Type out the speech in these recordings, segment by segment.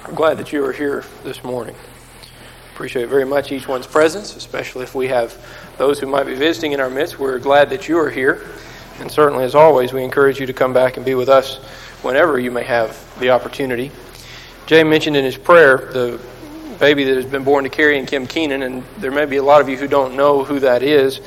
I'm glad that you are here this morning. Appreciate very much each one's presence, especially if we have those who might be visiting in our midst. We're glad that you are here. And certainly, as always, we encourage you to come back and be with us whenever you may have the opportunity. Jay mentioned in his prayer the baby that has been born to Carrie and Kim Keenan, and there may be a lot of you who don't know who that is.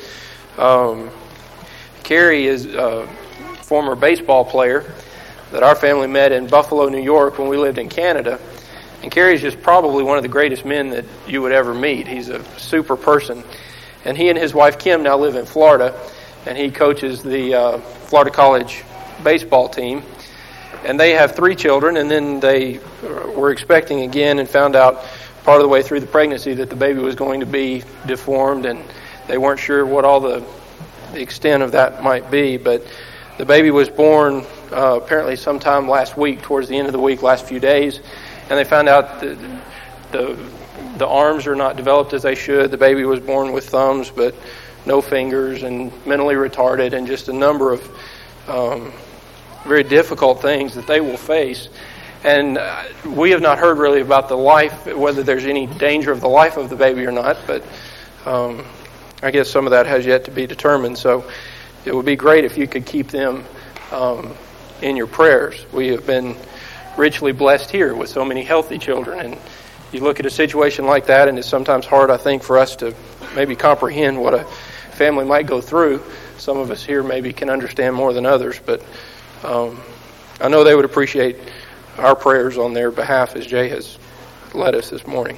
Carrie is a former baseball player that our family met in Buffalo, New York when we lived in Canada. And Carrie's just probably one of the greatest men that you would ever meet. He's a super person. And he and his wife Kim now live in Florida, and he coaches the Florida College baseball team. And they have 3 children, and then they were expecting again and found out part of the way through the pregnancy that the baby was going to be deformed, and they weren't sure what all the extent of that might be. But the baby was born apparently sometime last week, towards the end of the week, last few days. And they found out that the arms are not developed as they should. The baby was born with thumbs but no fingers, and mentally retarded, and just a number of very difficult things that they will face. And we have not heard really about the life, whether there's any danger of the life of the baby or not, but I guess some of that has yet to be determined. So it would be great if you could keep them in your prayers. We have been richly blessed here with so many healthy children, and you look at a situation like that, and it's sometimes hard, I think, for us to maybe comprehend what a family might go through. Some of us here maybe can understand more than others, but I know they would appreciate our prayers on their behalf as Jay has led us this morning.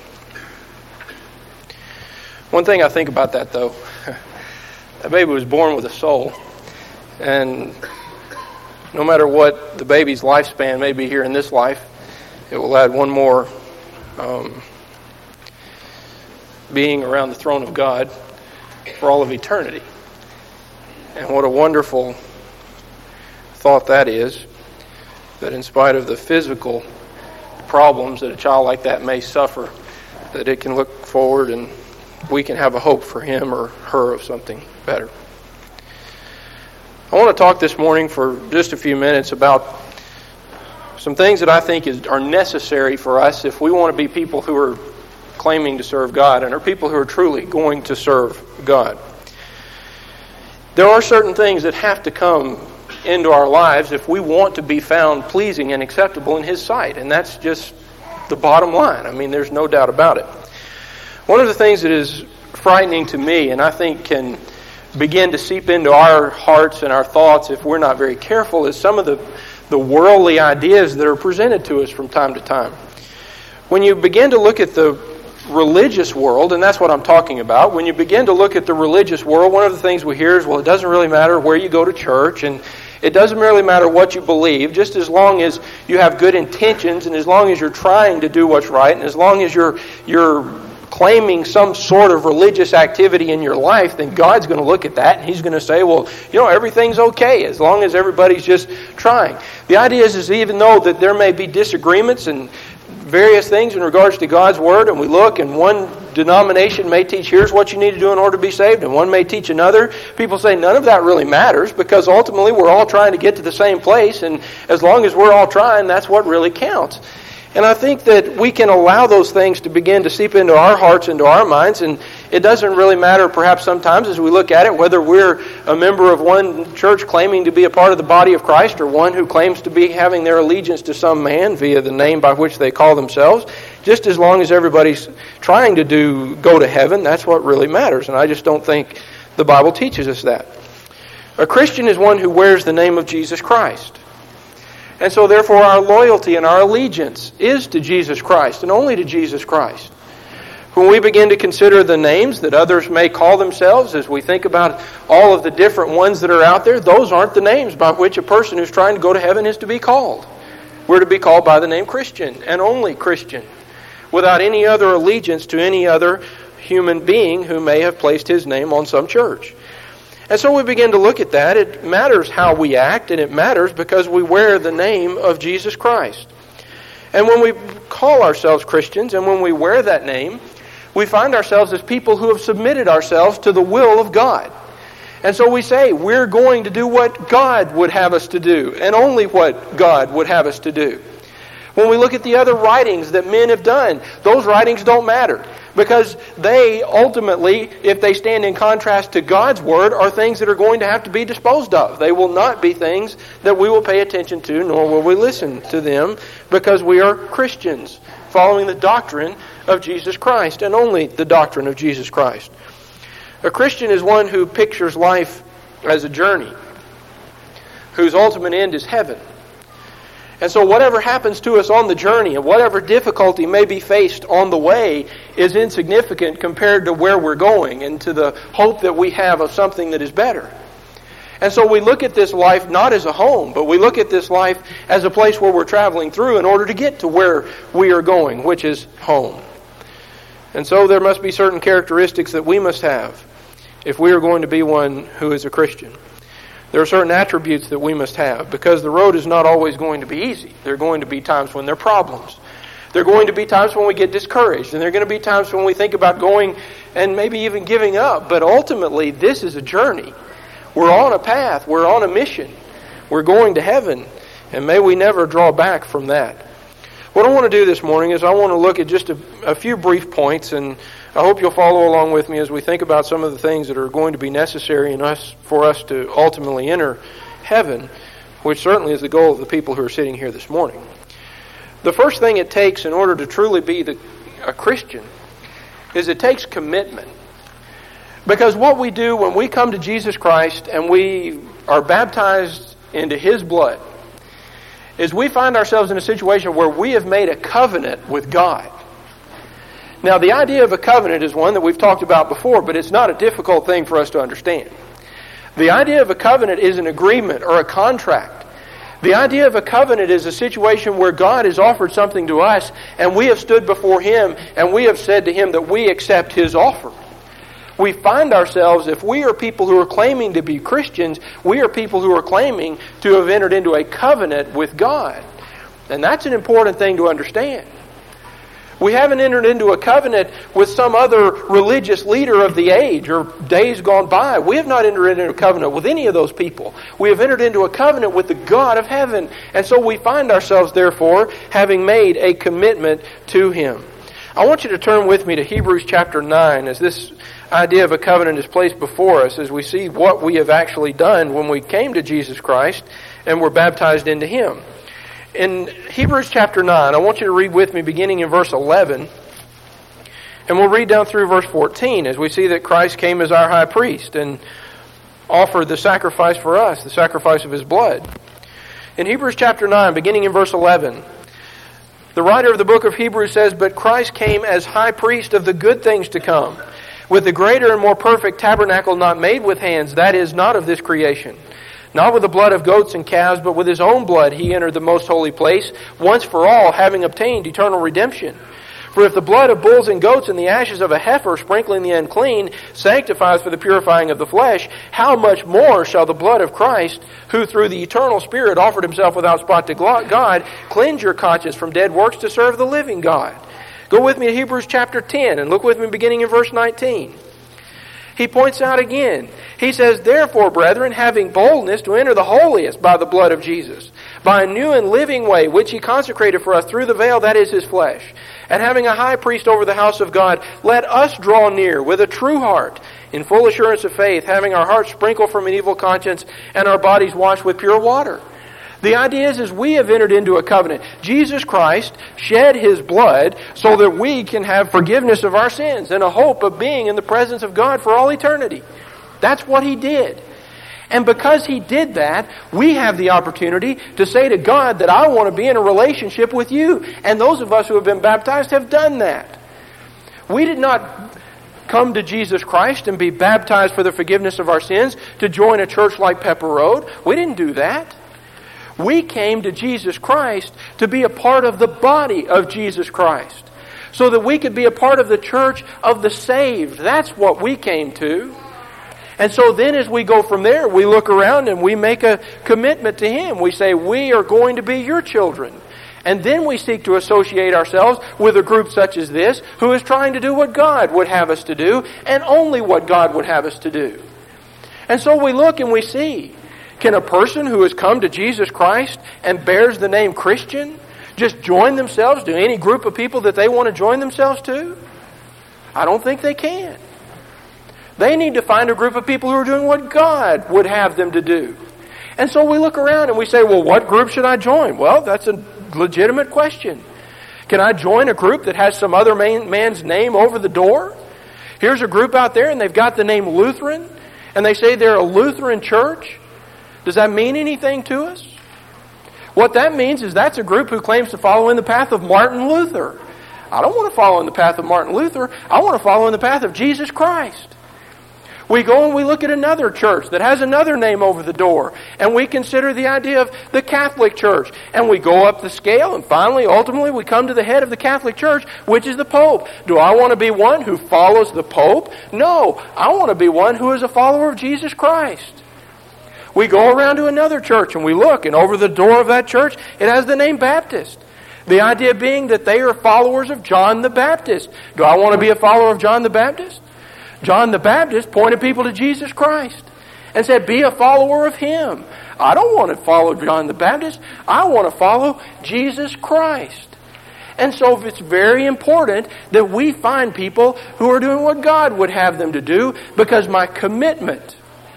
One thing I think about that, though, that baby was born with a soul, and no matter what the baby's lifespan may be here in this life, it will add one more being around the throne of God for all of eternity. And what a wonderful thought that is, that in spite of the physical problems that a child like that may suffer, that it can look forward and we can have a hope for him or her of something better. I want to talk this morning for just a few minutes about some things that I think are necessary for us if we want to be people who are claiming to serve God and are people who are truly going to serve God. There are certain things that have to come into our lives if we want to be found pleasing and acceptable in His sight, and that's just the bottom line. I mean, there's no doubt about it. One of the things that is frightening to me, and I think can begin to seep into our hearts and our thoughts if we're not very careful, is some of the worldly ideas that are presented to us from time to time. When you begin to look at the religious world, and that's what I'm talking about, when you begin to look at the religious world, one of the things we hear is, well, it doesn't really matter where you go to church, and it doesn't really matter what you believe, just as long as you have good intentions, and as long as you're trying to do what's right, and as long as you're claiming some sort of religious activity in your life, then God's going to look at that and He's going to say, well, everything's okay as long as everybody's just trying. The idea is even though that there may be disagreements and various things in regards to God's Word, and we look, and one denomination may teach, here's what you need to do in order to be saved, and one may teach another. People say none of that really matters because ultimately we're all trying to get to the same place, and as long as we're all trying, that's what really counts. And I think that we can allow those things to begin to seep into our hearts, into our minds, and it doesn't really matter perhaps sometimes as we look at it whether we're a member of one church claiming to be a part of the body of Christ or one who claims to be having their allegiance to some man via the name by which they call themselves. Just as long as everybody's trying to go to heaven, that's what really matters, and I just don't think the Bible teaches us that. A Christian is one who wears the name of Jesus Christ. And so therefore our loyalty and our allegiance is to Jesus Christ and only to Jesus Christ. When we begin to consider the names that others may call themselves, as we think about all of the different ones that are out there, those aren't the names by which a person who's trying to go to heaven is to be called. We're to be called by the name Christian and only Christian, without any other allegiance to any other human being who may have placed his name on some church. And so we begin to look at that. It matters how we act, and it matters because we wear the name of Jesus Christ. And when we call ourselves Christians, and when we wear that name, we find ourselves as people who have submitted ourselves to the will of God. And so we say, we're going to do what God would have us to do, and only what God would have us to do. When we look at the other writings that men have done, those writings don't matter. Because they ultimately, if they stand in contrast to God's Word, are things that are going to have to be disposed of. They will not be things that we will pay attention to, nor will we listen to them, because we are Christians, following the doctrine of Jesus Christ, and only the doctrine of Jesus Christ. A Christian is one who pictures life as a journey, whose ultimate end is heaven. And so whatever happens to us on the journey and whatever difficulty may be faced on the way is insignificant compared to where we're going and to the hope that we have of something that is better. And so we look at this life not as a home, but we look at this life as a place where we're traveling through in order to get to where we are going, which is home. And so there must be certain characteristics that we must have if we are going to be one who is a Christian. There are certain attributes that we must have, because the road is not always going to be easy. There are going to be times when there are problems. There are going to be times when we get discouraged, and there are going to be times when we think about going and maybe even giving up. But ultimately, this is a journey. We're on a path. We're on a mission. We're going to heaven, and may we never draw back from that. What I want to do this morning is I want to look at just a few brief points, and I hope you'll follow along with me as we think about some of the things that are going to be necessary for us to ultimately enter heaven, which certainly is the goal of the people who are sitting here this morning. The first thing it takes in order to truly be a Christian is it takes commitment. Because what we do when we come to Jesus Christ and we are baptized into His blood is we find ourselves in a situation where we have made a covenant with God. Now, the idea of a covenant is one that we've talked about before, but it's not a difficult thing for us to understand. The idea of a covenant is an agreement or a contract. The idea of a covenant is a situation where God has offered something to us, and we have stood before Him, and we have said to Him that we accept His offer. We find ourselves, if we are people who are claiming to be Christians, we are people who are claiming to have entered into a covenant with God. And that's an important thing to understand. We haven't entered into a covenant with some other religious leader of the age or days gone by. We have not entered into a covenant with any of those people. We have entered into a covenant with the God of heaven. And so we find ourselves, therefore, having made a commitment to Him. I want you to turn with me to Hebrews chapter 9 as this idea of a covenant is placed before us, as we see what we have actually done when we came to Jesus Christ and were baptized into Him. In Hebrews chapter 9, I want you to read with me beginning in verse 11, and we'll read down through verse 14 as we see that Christ came as our high priest and offered the sacrifice for us, the sacrifice of His blood. In Hebrews chapter 9, beginning in verse 11, the writer of the book of Hebrews says, "But Christ came as high priest of the good things to come, with the greater and more perfect tabernacle not made with hands, that is, not of this creation. Not with the blood of goats and calves, but with His own blood He entered the most holy place, once for all, having obtained eternal redemption. For if the blood of bulls and goats and the ashes of a heifer sprinkling the unclean sanctifies for the purifying of the flesh, how much more shall the blood of Christ, who through the eternal Spirit offered Himself without spot to God, cleanse your conscience from dead works to serve the living God?" Go with me to Hebrews chapter 10 and look with me beginning in verse 19. He points out again. He says, "Therefore, brethren, having boldness to enter the holiest by the blood of Jesus, by a new and living way, which He consecrated for us through the veil, that is His flesh, and having a high priest over the house of God, let us draw near with a true heart, in full assurance of faith, having our hearts sprinkled from an evil conscience and our bodies washed with pure water." The idea is we have entered into a covenant. Jesus Christ shed His blood so that we can have forgiveness of our sins and a hope of being in the presence of God for all eternity. That's what He did. And because He did that, we have the opportunity to say to God that I want to be in a relationship with You. And those of us who have been baptized have done that. We did not come to Jesus Christ and be baptized for the forgiveness of our sins to join a church like Pepper Road. We didn't do that. We came to Jesus Christ to be a part of the body of Jesus Christ, so that we could be a part of the church of the saved. That's what we came to. And so then as we go from there, we look around and we make a commitment to Him. We say, we are going to be Your children. And then we seek to associate ourselves with a group such as this, who is trying to do what God would have us to do, and only what God would have us to do. And so we look and we see, can a person who has come to Jesus Christ and bears the name Christian just join themselves to any group of people that they want to join themselves to? I don't think they can. They need to find a group of people who are doing what God would have them to do. And so we look around and we say, well, what group should I join? Well, that's a legitimate question. Can I join a group that has some other man's name over the door? Here's a group out there and they've got the name Lutheran, and they say they're a Lutheran church. Does that mean anything to us? What that means is that's a group who claims to follow in the path of Martin Luther. I don't want to follow in the path of Martin Luther. I want to follow in the path of Jesus Christ. We go and we look at another church that has another name over the door, and we consider the idea of the Catholic Church, and we go up the scale, and finally, ultimately, we come to the head of the Catholic Church, which is the Pope. Do I want to be one who follows the Pope? No, I want to be one who is a follower of Jesus Christ. We go around to another church, and we look, and over the door of that church, it has the name Baptist. The idea being that they are followers of John the Baptist. Do I want to be a follower of John the Baptist? John the Baptist pointed people to Jesus Christ and said, be a follower of Him. I don't want to follow John the Baptist. I want to follow Jesus Christ. And so it's very important that we find people who are doing what God would have them to do, because my commitment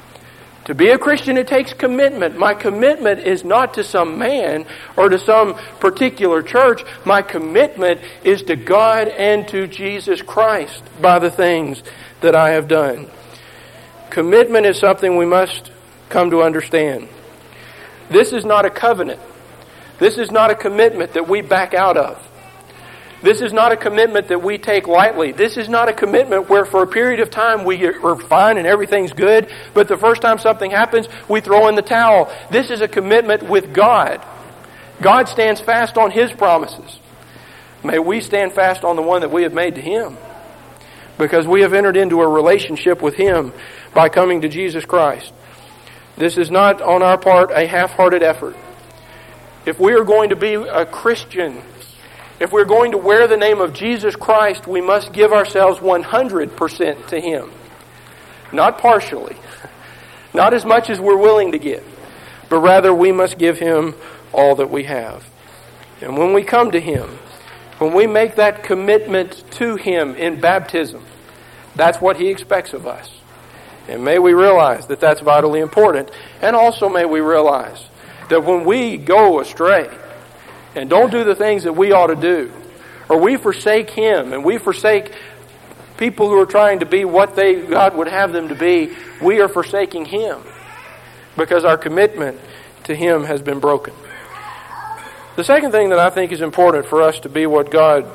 to be a Christian, it takes commitment. My commitment is not to some man or to some particular church. My commitment is to God and to Jesus Christ by the things that I have done. Commitment is something we must come to understand. This is not a covenant. This is not a commitment that we back out of. This is not a commitment that we take lightly. This is not a commitment where for a period of time we're fine and everything's good, but the first time something happens, we throw in the towel. This is a commitment with God. God stands fast on His promises. May we stand fast on the one that we have made to Him, because we have entered into a relationship with Him by coming to Jesus Christ. This is not on our part a half-hearted effort. If we are going to be a Christian, if we're going to wear the name of Jesus Christ, we must give ourselves 100% to Him. Not partially. Not as much as we're willing to give. But rather we must give Him all that we have. And when we come to Him, when we make that commitment to Him in baptism, that's what He expects of us. And may we realize that that's vitally important. And also may we realize that when we go astray and don't do the things that we ought to do, or we forsake Him and we forsake people who are trying to be what God would have them to be, we are forsaking Him, because our commitment to Him has been broken. The second thing that I think is important for us to be what God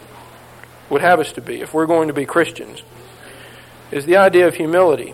would have us to be, if we're going to be Christians, is the idea of humility.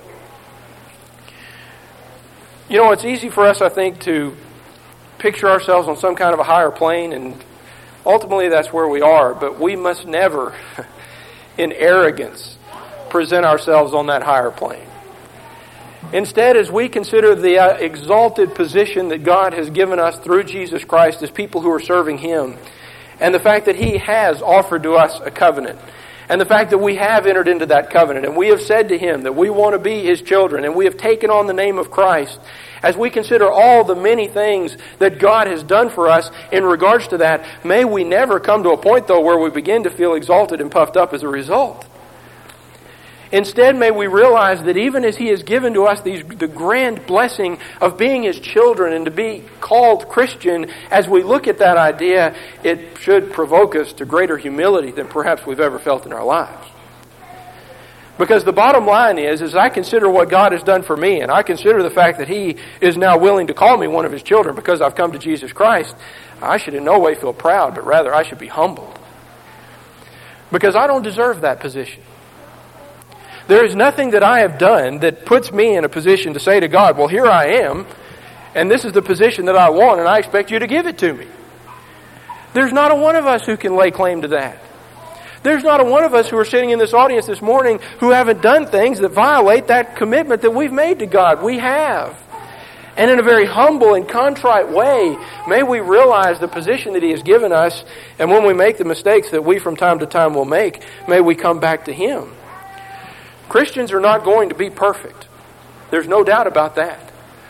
You know, it's easy for us, I think, to picture ourselves on some kind of a higher plane, and ultimately that's where we are, but we must never, in arrogance, present ourselves on that higher plane. Instead, as we consider the exalted position that God has given us through Jesus Christ as people who are serving Him, and the fact that He has offered to us a covenant, and the fact that we have entered into that covenant, and we have said to Him that we want to be His children, and we have taken on the name of Christ, as we consider all the many things that God has done for us in regards to that, may we never come to a point, though, where we begin to feel exalted and puffed up as a result. Instead, may we realize that even as He has given to us the grand blessing of being His children and to be called Christian, as we look at that idea, it should provoke us to greater humility than perhaps we've ever felt in our lives. Because the bottom line is, as I consider what God has done for me, and I consider the fact that He is now willing to call me one of His children because I've come to Jesus Christ, I should in no way feel proud, but rather I should be humbled. Because I don't deserve that position. There is nothing that I have done that puts me in a position to say to God, well, here I am, and this is the position that I want, and I expect you to give it to me. There's not a one of us who can lay claim to that. There's not a one of us who are sitting in this audience this morning who haven't done things that violate that commitment that we've made to God. We have. And in a very humble and contrite way, may we realize the position that He has given us, and when we make the mistakes that we from time to time will make, may we come back to Him. Christians are not going to be perfect. There's no doubt about that.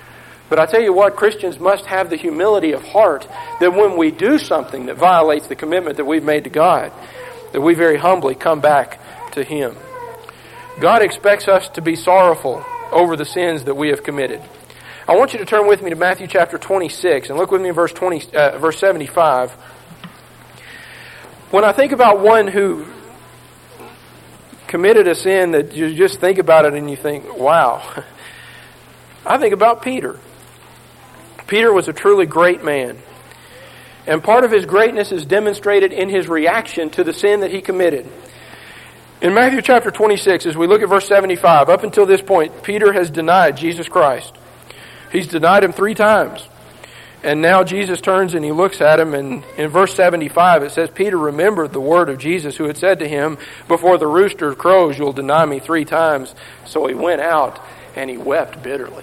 But I tell you what, Christians must have the humility of heart that when we do something that violates the commitment that we've made to God, that we very humbly come back to Him. God expects us to be sorrowful over the sins that we have committed. I want you to turn with me to Matthew chapter 26 and look with me in verse 75. When I think about one who committed a sin that you just think about it and you think, wow, I think about Peter. Peter was a truly great man. And part of his greatness is demonstrated in his reaction to the sin that he committed. In Matthew chapter 26, as we look at verse 75, up until this point, Peter has denied Jesus Christ. He's denied Him 3 times. And now Jesus turns and He looks at him, and in verse 75 it says, Peter remembered the word of Jesus who had said to him, before the rooster crows, you'll deny me 3 times. So he went out and he wept bitterly.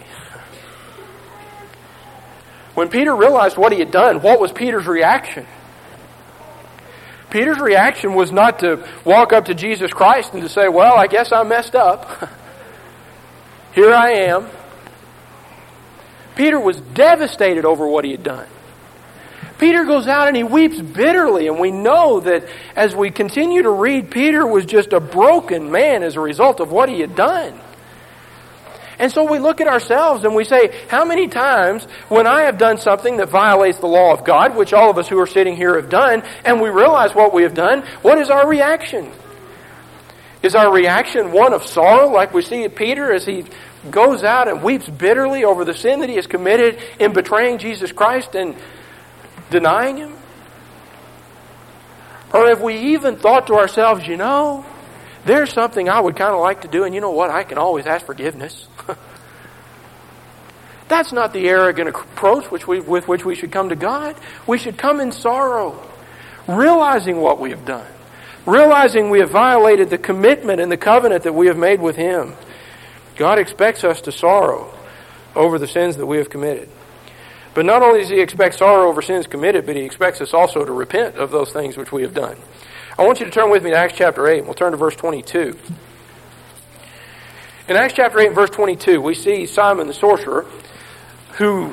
When Peter realized what he had done, what was Peter's reaction? Peter's reaction was not to walk up to Jesus Christ and to say, well, I guess I messed up. Here I am. Peter was devastated over what he had done. Peter goes out and he weeps bitterly, and we know that as we continue to read, Peter was just a broken man as a result of what he had done. And so we look at ourselves and we say, how many times when I have done something that violates the law of God, which all of us who are sitting here have done, and we realize what we have done, what is our reaction? Is our reaction one of sorrow, like we see at Peter as he goes out and weeps bitterly over the sin that he has committed in betraying Jesus Christ and denying Him? Or have we even thought to ourselves, you know, there's something I would kind of like to do, and you know what, I can always ask forgiveness. That's not the arrogant approach with which we should come to God. We should come in sorrow, realizing what we have done, realizing we have violated the commitment and the covenant that we have made with Him. God expects us to sorrow over the sins that we have committed. But not only does He expect sorrow over sins committed, but He expects us also to repent of those things which we have done. I want you to turn with me to Acts chapter 8. We'll turn to verse 22. In Acts chapter 8 and verse 22, we see Simon the sorcerer, who,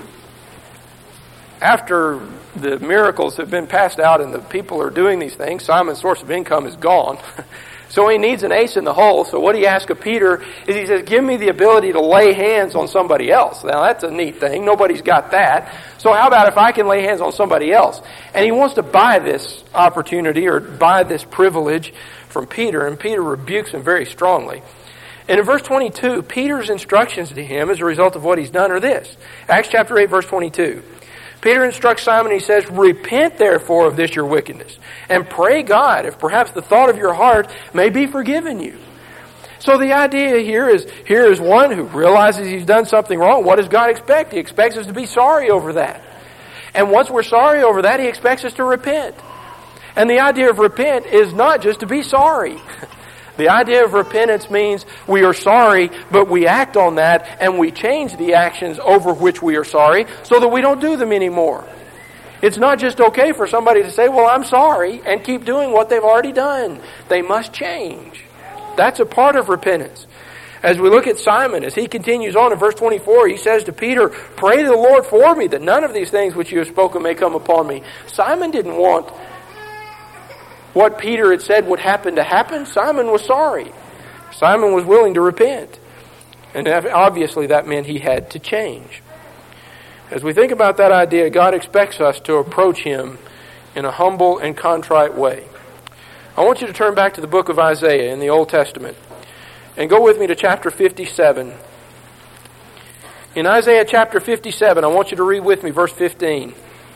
after the miracles have been passed out and the people are doing these things, Simon's source of income is gone. So he needs an ace in the hole. So what he asks of Peter is he says, give me the ability to lay hands on somebody else. Now that's a neat thing. Nobody's got that. So how about if I can lay hands on somebody else? And he wants to buy this opportunity or buy this privilege from Peter. And Peter rebukes him very strongly. And in verse 22, Peter's instructions to him as a result of what he's done are this. Acts chapter 8, verse 22. Peter instructs Simon, he says, repent therefore of this your wickedness, and pray God if perhaps the thought of your heart may be forgiven you. So the idea here is one who realizes he's done something wrong. What does God expect? He expects us to be sorry over that. And once we're sorry over that, He expects us to repent. And the idea of repent is not just to be sorry. The idea of repentance means we are sorry, but we act on that and we change the actions over which we are sorry so that we don't do them anymore. It's not just okay for somebody to say, well, I'm sorry, and keep doing what they've already done. They must change. That's a part of repentance. As we look at Simon, as he continues on in verse 24, he says to Peter, pray to the Lord for me that none of these things which you have spoken may come upon me. Simon didn't want what Peter had said would happen to happen. Simon was sorry. Simon was willing to repent. And obviously that meant he had to change. As we think about that idea, God expects us to approach Him in a humble and contrite way. I want you to turn back to the book of Isaiah in the Old Testament and go with me to chapter 57. In Isaiah chapter 57, I want you to read with me verse 15.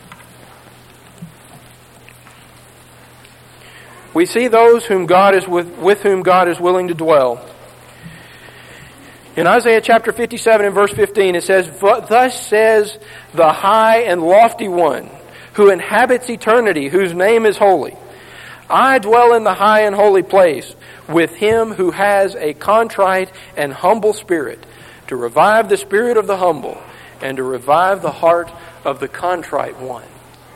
We see those whom God is with whom God is willing to dwell. In Isaiah chapter 57 and verse 15 it says, thus says the high and lofty one who inhabits eternity, whose name is holy. I dwell in the high and holy place with Him who has a contrite and humble spirit, to revive the spirit of the humble and to revive the heart of the contrite one.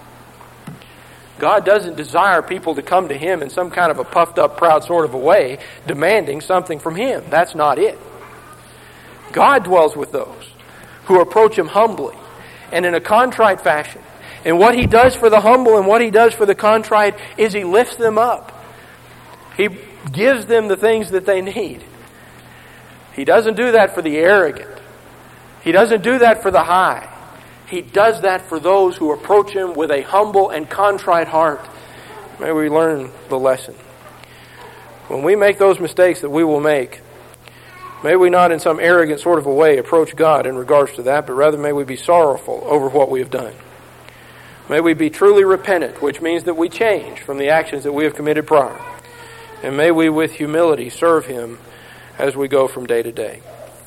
God doesn't desire people to come to Him in some kind of a puffed up, proud sort of a way, demanding something from Him. That's not it. God dwells with those who approach Him humbly and in a contrite fashion. And what He does for the humble and what He does for the contrite is He lifts them up. He gives them the things that they need. He doesn't do that for the arrogant. He doesn't do that for the high. He does that for those who approach Him with a humble and contrite heart. May we learn the lesson. When we make those mistakes that we will make, may we not in some arrogant sort of a way approach God in regards to that, but rather may we be sorrowful over what we have done. May we be truly repentant, which means that we change from the actions that we have committed prior. And may we with humility serve Him as we go from day to day.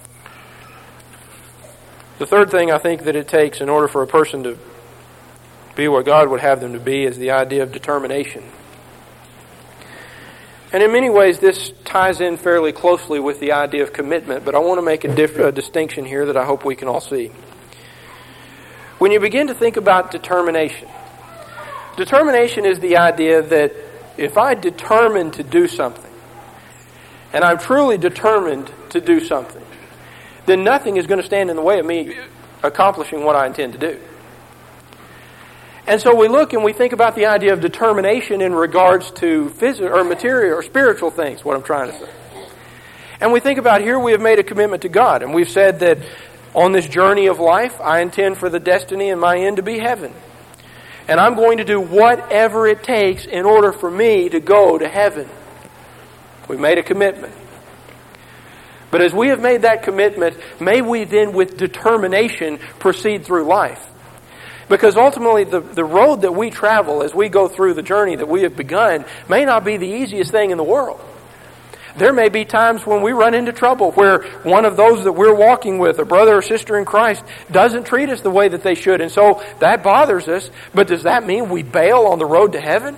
The third thing I think that it takes in order for a person to be what God would have them to be is the idea of determination. And in many ways this ties in fairly closely with the idea of commitment, but I want to make a distinction here that I hope we can all see. When you begin to think about determination is the idea that if I determine to do something, and I'm truly determined to do something, then nothing is going to stand in the way of me accomplishing what I intend to do. And so we look and we think about the idea of determination in regards to physical or material or spiritual things, what I'm trying to say. And we think about here we have made a commitment to God, and we've said that on this journey of life, I intend for the destiny and my end to be heaven. And I'm going to do whatever it takes in order for me to go to heaven. We've made a commitment. But as we have made that commitment, may we then with determination proceed through life. Because ultimately the road that we travel as we go through the journey that we have begun may not be the easiest thing in the world. There may be times when we run into trouble where one of those that we're walking with, a brother or sister in Christ, doesn't treat us the way that they should. And so that bothers us. But does that mean we bail on the road to heaven?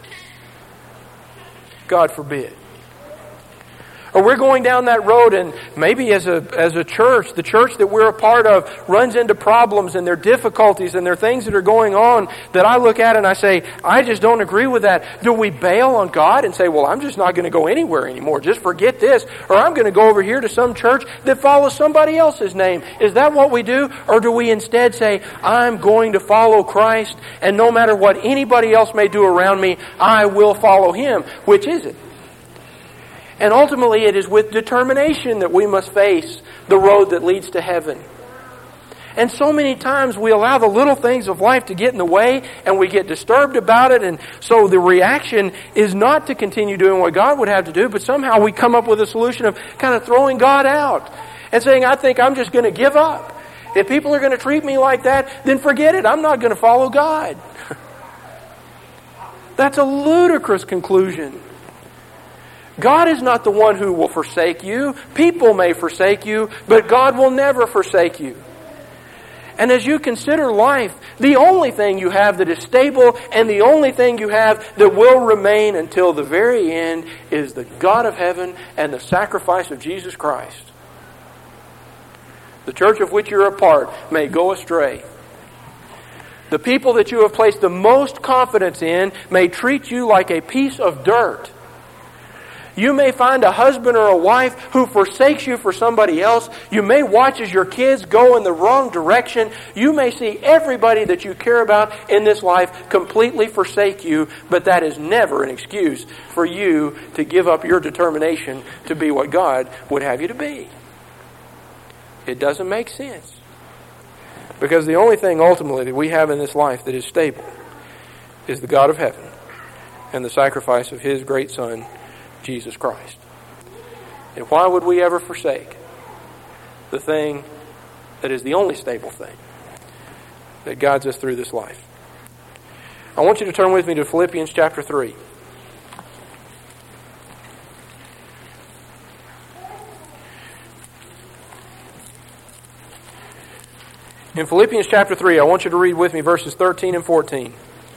God forbid. Or we're going down that road and maybe as a church, the church that we're a part of runs into problems and there are difficulties and there are things that are going on that I look at and I say, I just don't agree with that. Do we bail on God and say, well, I'm just not going to go anywhere anymore. Just forget this. Or I'm going to go over here to some church that follows somebody else's name. Is that what we do? Or do we instead say, I'm going to follow Christ and no matter what anybody else may do around me, I will follow Him? Which is it? And ultimately it is with determination that we must face the road that leads to heaven. And so many times we allow the little things of life to get in the way and we get disturbed about it. And so the reaction is not to continue doing what God would have to do, but somehow we come up with a solution of kind of throwing God out and saying, I think I'm just going to give up. If people are going to treat me like that, then forget it. I'm not going to follow God. That's a ludicrous conclusion. God is not the one who will forsake you. People may forsake you, but God will never forsake you. And as you consider life, the only thing you have that is stable and the only thing you have that will remain until the very end is the God of heaven and the sacrifice of Jesus Christ. The church of which you're a part may go astray. The people that you have placed the most confidence in may treat you like a piece of dirt. You may find a husband or a wife who forsakes you for somebody else. You may watch as your kids go in the wrong direction. You may see everybody that you care about in this life completely forsake you, but that is never an excuse for you to give up your determination to be what God would have you to be. It doesn't make sense. Because the only thing ultimately that we have in this life that is stable is the God of heaven and the sacrifice of His great Son, Jesus Christ. And why would we ever forsake the thing that is the only stable thing that guides us through this life? I want you to turn with me to Philippians chapter 3. In Philippians chapter 3, I want you to read with me verses 13 and 14.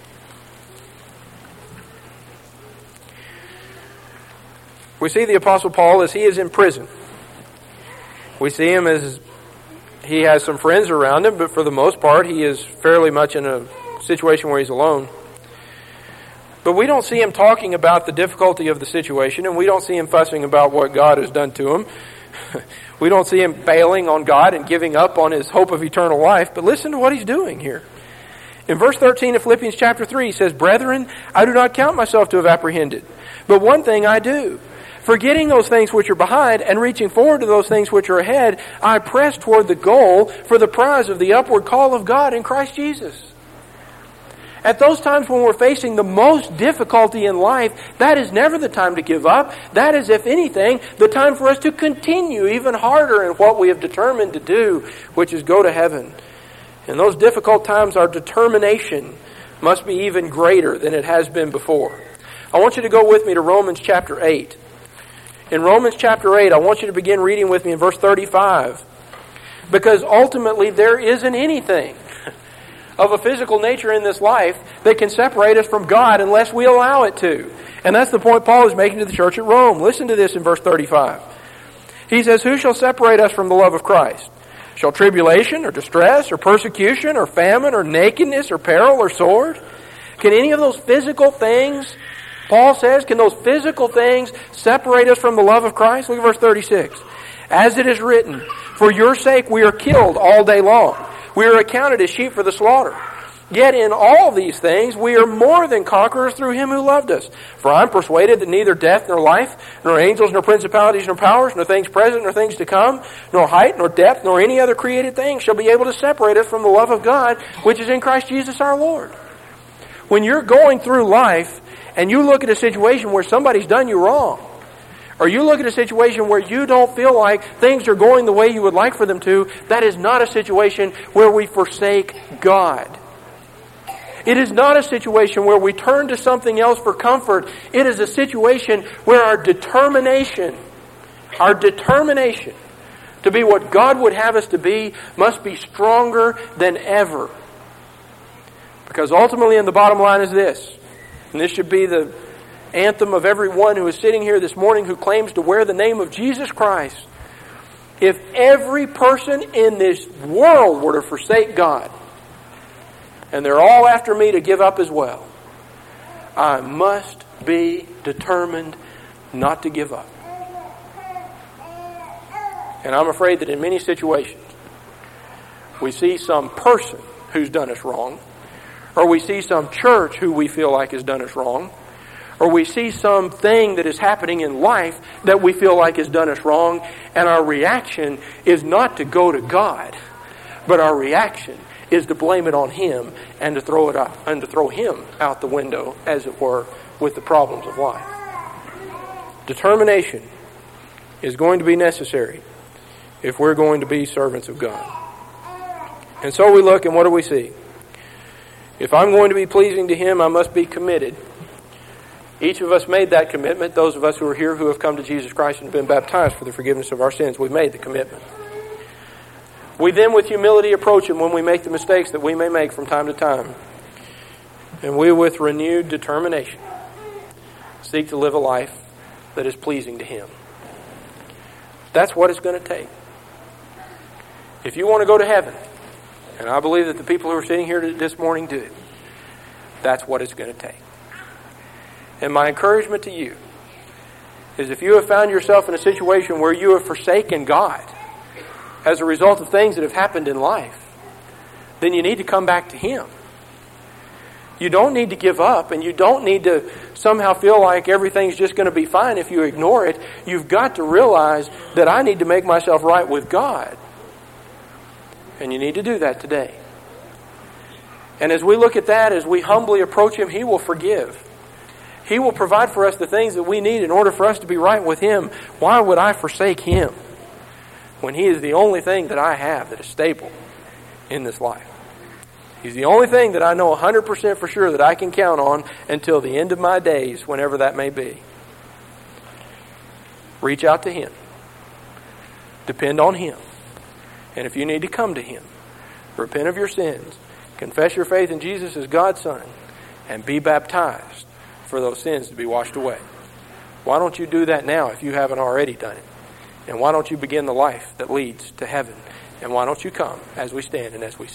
We see the Apostle Paul as he is in prison. We see him as he has some friends around him, but for the most part he is fairly much in a situation where he's alone. But we don't see him talking about the difficulty of the situation, and we don't see him fussing about what God has done to him. We don't see him bailing on God and giving up on his hope of eternal life, but listen to what he's doing here. In verse 13 of Philippians chapter 3, he says, "Brethren, I do not count myself to have apprehended, but one thing I do. Forgetting those things which are behind and reaching forward to those things which are ahead, I press toward the goal for the prize of the upward call of God in Christ Jesus." At those times when we're facing the most difficulty in life, that is never the time to give up. That is, if anything, the time for us to continue even harder in what we have determined to do, which is go to heaven. In those difficult times, our determination must be even greater than it has been before. I want you to go with me to Romans chapter 8. In Romans chapter 8, I want you to begin reading with me in verse 35. Because ultimately, there isn't anything of a physical nature in this life that can separate us from God unless we allow it to. And that's the point Paul is making to the church at Rome. Listen to this in verse 35. He says, "Who shall separate us from the love of Christ? Shall tribulation or distress or persecution or famine or nakedness or peril or sword?" Can any of those physical things, Paul says, can those physical things separate us from the love of Christ? Look at verse 36. "As it is written, for your sake we are killed all day long. We are accounted as sheep for the slaughter. Yet in all these things we are more than conquerors through him who loved us. For I am persuaded that neither death nor life, nor angels nor principalities nor powers, nor things present nor things to come, nor height nor depth, nor any other created thing shall be able to separate us from the love of God, which is in Christ Jesus our Lord." When you're going through life and you look at a situation where somebody's done you wrong, or you look at a situation where you don't feel like things are going the way you would like for them to, that is not a situation where we forsake God. It is not a situation where we turn to something else for comfort. It is a situation where our determination to be what God would have us to be must be stronger than ever. Because ultimately, and the bottom line is this, and this should be the anthem of everyone who is sitting here this morning who claims to wear the name of Jesus Christ. If every person in this world were to forsake God, and they're all after me to give up as well, I must be determined not to give up. And I'm afraid that in many situations, we see some person who's done us wrong, or we see some church who we feel like has done us wrong, or we see something that is happening in life that we feel like has done us wrong, and our reaction is not to go to God, but our reaction is to blame it on Him and to throw it up and to throw Him out the window, as it were, with the problems of life. Determination is going to be necessary if we're going to be servants of God. And so we look, and what do we see? If I'm going to be pleasing to Him, I must be committed. Each of us made that commitment. Those of us who are here who have come to Jesus Christ and been baptized for the forgiveness of our sins, we've made the commitment. We then with humility approach Him when we make the mistakes that we may make from time to time. And we with renewed determination seek to live a life that is pleasing to Him. That's what it's going to take. If you want to go to heaven, and I believe that the people who are sitting here this morning do, that's what it's going to take. And my encouragement to you is, if you have found yourself in a situation where you have forsaken God as a result of things that have happened in life, then you need to come back to Him. You don't need to give up, and you don't need to somehow feel like everything's just going to be fine if you ignore it. You've got to realize that I need to make myself right with God. And you need to do that today. And as we look at that, as we humbly approach Him, He will forgive. He will provide for us the things that we need in order for us to be right with Him. Why would I forsake Him when He is the only thing that I have that is stable in this life? He's the only thing that I know 100% for sure that I can count on until the end of my days, whenever that may be. Reach out to Him. Depend on Him. And if you need to come to Him, repent of your sins, confess your faith in Jesus as God's Son, and be baptized for those sins to be washed away. Why don't you do that now if you haven't already done it? And why don't you begin the life that leads to heaven? And why don't you come as we stand and as we sing?